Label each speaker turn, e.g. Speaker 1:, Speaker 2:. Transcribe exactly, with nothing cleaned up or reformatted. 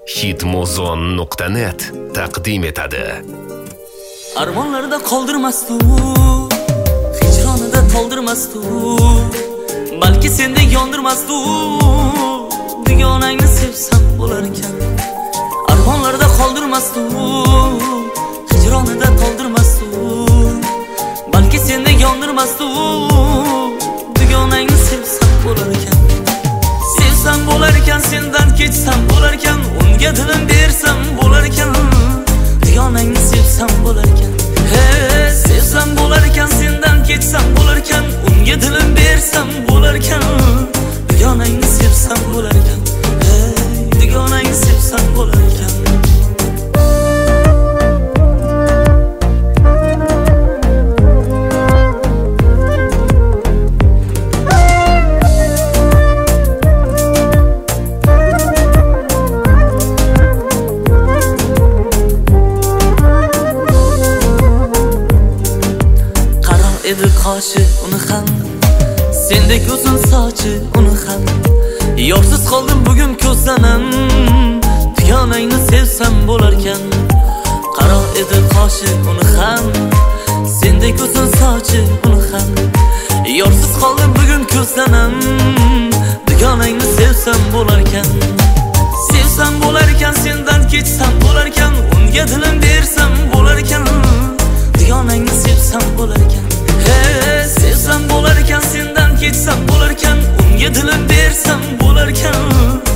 Speaker 1: hitmuzon nuqta net taqdim etadi.
Speaker 2: Armonlarda qoldirmasdi, hijronida toldirmasdi, balki senda yondirmasdi, dugonangni sevsam bo'lar ekan. Armonlarda qoldirmasdi, hijronida toldirmasdi, balki senda yondirmasdi, dugonangni sevsam bo'lar ekan. Sevsam bo'lar ekan, sendan kechsam bo'lar ekan, unga dilim bersam bo'lar ekan, dugonangni sevsam bo'lar ekan. He, sevsam bo'lar ekan, sendan kechsam bo'lar ekan, unga dilim bersam bo'lar ekan, dugonangni sevsam bo'lar ekan. He, dugonangni sevsam bo'lar ekan. Edi qoshi uni ham, sendek uzun sochi uni ham. Yorsiz qoldim bugun ko'zlanam, dugonangni sevsam bo'lar ekan. Qaro edi qoshi uni ham, sendek uzun sochi uni ham. Yorsiz qoldim bugun ko'zlanam, dugonangni sevsam bo'lar ekan. Sevsam bo'lar ekan, sendan kechsam bo'lar ekan, unga dilim bersam bo'lar ekan, dugonangni sevsam bo'lar ekan. Sevsam bo'lar ekan, sendan kechsam bo'lar ekan, unga dilim bersam bo'lar ekan,